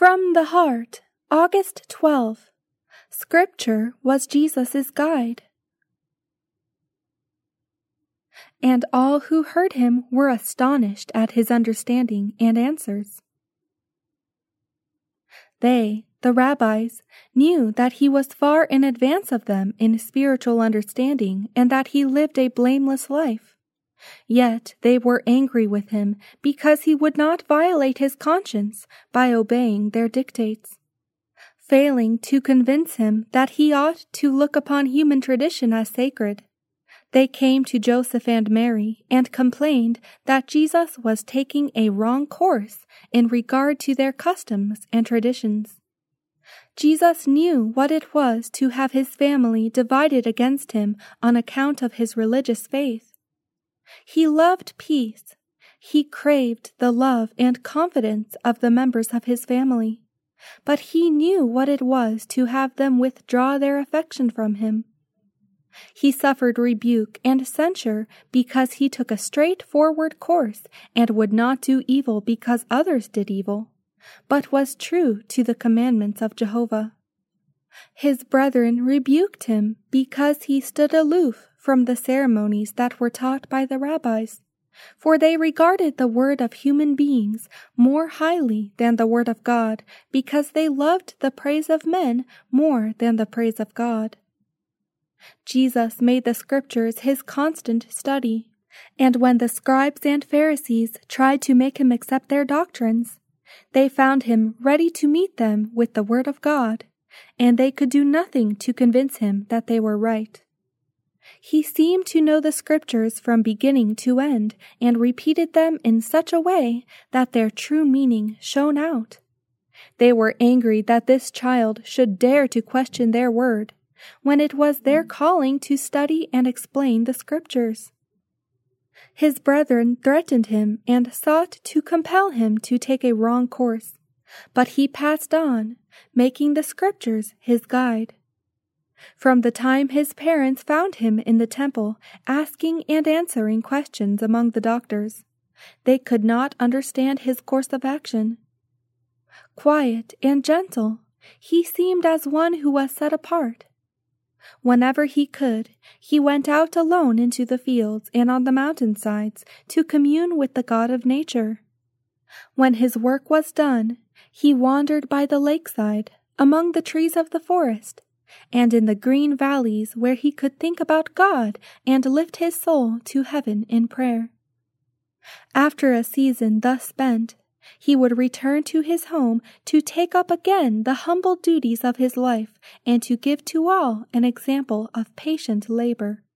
From the Heart, August 12. Scripture was Jesus' guide. And all who heard him were astonished at his understanding and answers. They, the rabbis, knew that he was far in advance of them in spiritual understanding and that he lived a blameless life. Yet they were angry with him because he would not violate his conscience by obeying their dictates. Failing to convince him that he ought to look upon human tradition as sacred, they came to Joseph and Mary and complained that Jesus was taking a wrong course in regard to their customs and traditions. Jesus knew what it was to have his family divided against him on account of his religious faith. He loved peace. He craved the love and confidence of the members of his family, but he knew what it was to have them withdraw their affection from him. He suffered rebuke and censure because he took a straightforward course and would not do evil because others did evil, but was true to the commandments of Jehovah. His brethren rebuked him because he stood aloof from the ceremonies that were taught by the rabbis, for they regarded the word of human beings more highly than the word of God, because they loved the praise of men more than the praise of God. Jesus made the Scriptures his constant study, and when the scribes and Pharisees tried to make him accept their doctrines, they found him ready to meet them with the word of God, and they could do nothing to convince him that they were right. He seemed to know the Scriptures from beginning to end and repeated them in such a way that their true meaning shone out. They were angry that this child should dare to question their word, when it was their calling to study and explain the Scriptures. His brethren threatened him and sought to compel him to take a wrong course, but he passed on, making the Scriptures his guide. From the time his parents found him in the temple asking and answering questions among the doctors, they could not understand his course of action. Quiet and gentle, he seemed as one who was set apart. Whenever he could, he went out alone into the fields and on the mountainsides to commune with the God of nature. When his work was done, he wandered by the lakeside, among the trees of the forest, and in the green valleys where he could think about God and lift his soul to heaven in prayer. After a season thus spent, he would return to his home to take up again the humble duties of his life and to give to all an example of patient labor.